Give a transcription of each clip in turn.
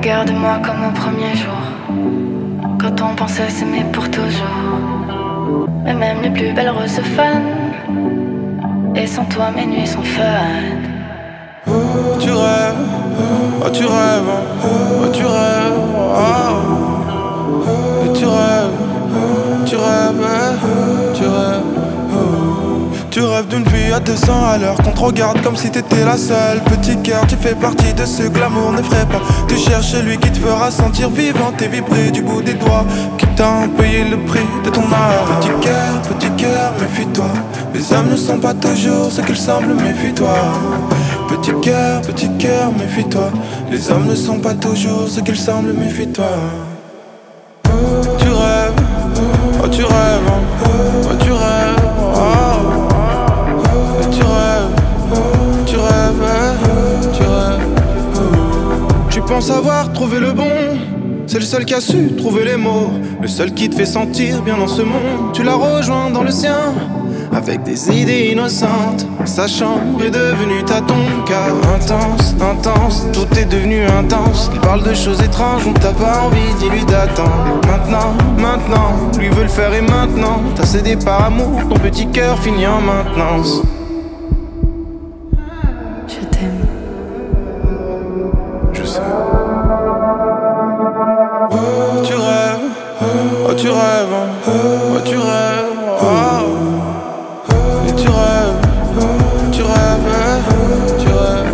Regarde-moi comme au premier jour, quand on pensait s'aimer pour toujours. Mais même les plus belles roses se fanent, et sans toi mes nuits sont fun. Tu rêves, oh tu rêves, oh tu rêves, oh. Et tu rêves, tu rêves, tu rêves. Tu rêves d'une vie à 200 à l'heure, qu'on te regarde comme si t'étais la seule. Petit cœur, tu fais partie de ceux que l'amour n'effraie pas. Tu cherches celui qui te fera sentir vivante et vibrer du bout des doigts, quitte à en payer le prix de ton art. Petit cœur, méfie-toi. Les hommes ne sont pas toujours ce qu'ils semblent, méfie-toi. Petit cœur, méfie-toi. Les hommes ne sont pas toujours ce qu'ils semblent, méfie-toi. Tu rêves, oh tu rêves, oh tu rêves, oh. Et tu rêves, tu rêves, tu rêves. Tu penses avoir trouvé le bon, c'est le seul qui a su trouver les mots, le seul qui te fait sentir bien dans ce monde. Tu l'as rejoint dans le sien, avec des idées innocentes. Sa chambre est devenue ta tombe, car intense, intense, tout est devenu intense. Il parle de choses étranges dont t'as pas envie, dis-lui d'attendre. Maintenant, lui veut le faire et maintenant. T'as cédé par amour, ton petit cœur finit en maintenance. Je t'aime. Je sais. Tu rêves, oh tu rêves, oh tu rêves, oh. Et tu rêves, tu rêves, tu rêves.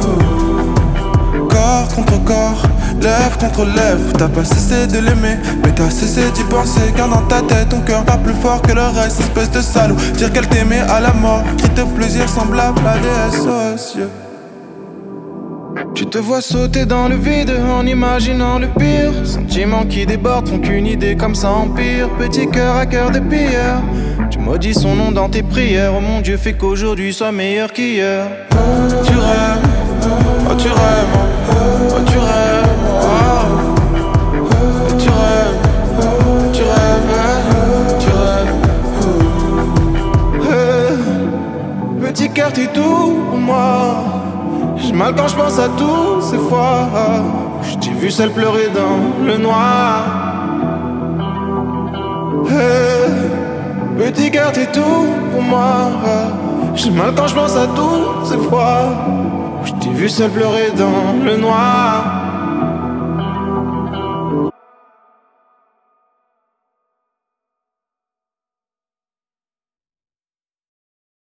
Corps contre corps, lèvre contre lèvre. T'as pas cessé de l'aimer, mais t'as cessé d'y penser. Car dans ta tête, ton cœur bat plus fort que le reste. Espèce de salaud, dire qu'elle t'aimait à la mort. Cri de plaisir semblable à des SOS. Tu te vois sauter dans le vide en imaginant le pire. Sentiments qui débordent font qu'une idée comme ça empire. Petit cœur à cœur de pierre, tu maudis son nom dans tes prières. Oh mon Dieu, fais qu'aujourd'hui soit meilleur qu'hier. Tu rêves, oh tu rêves, oh tu rêves, oh. Et tu rêves, tu rêves, tu rêves. Petit cœur, t'es tout pour moi. J'ai mal quand je pense à toutes ces fois. Je t'ai vu seul pleurer dans le noir. Petit cœur, t'es tout pour moi. J'ai mal quand je pense à toutes ces fois. Je t'ai vu seul pleurer dans le noir.